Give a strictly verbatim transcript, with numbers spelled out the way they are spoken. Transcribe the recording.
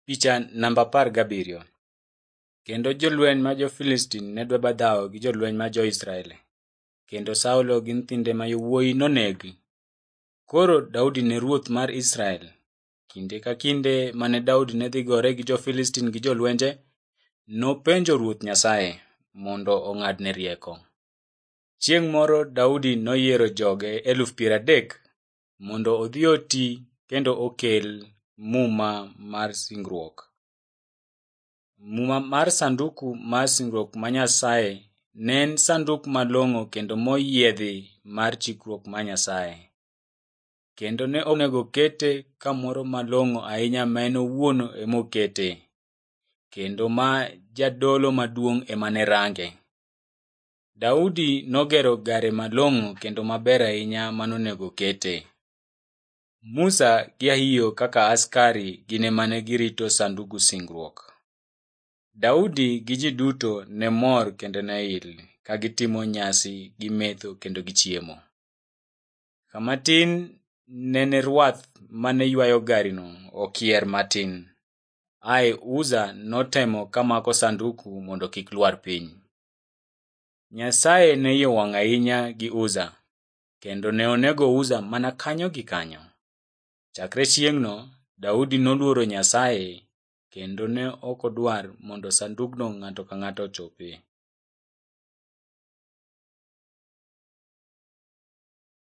Picha namba apar gabiriyo. Kendo jolweny ma jo-Filistin ne dwa badhawo gi jolweny ma jo-Israel, kendo Saulo gi nyithinde ma yawuowi nonegi. Koro Daudi ne ruoth mar Israel. Kinde ka kinde mane Daudi ne dhi gore gi jo-Filistin gi jolwenje, nopenjo Ruoth Nyasaye mondo ong'adne rieko. Chieng' moro Daudi noyiero joge eluf piero adek mondo odhi oti kendo okel muma mar singruok. Muma mar sanduku mar singruok ma Nyasaye ne en sanduk malong'o kendo moyiedhi mar chikruok mar Nyasaye. Kendo ne onego kete kamoro malong'o ahinya ma en owuon emokete, kendo ma jadolo maduong' ema ne range. Daudi nogero gare malong'o kendo maber ahinya manonego kete. Musa gi Ahio kaka askari gin ema ne girito sanduku singruok. Daudi gi ji duto ne mor kendo ne il ka gitimo nyasi gi metho kendo gichiemo. Kama tin nene rwath mane ywayo garino okier matin. Ae Uza notemo kamako sanduku mondo kik lwar piny. Nyasaye ne iye wang' ahinya gi Uza, kendo ne onego Uza mana kanyo gi kanyo. Chakre chieng'no Daudi noluoro Nyasaye kendo ne ok odwar mondo sandukno ng'ato ka ng'ato ochopie.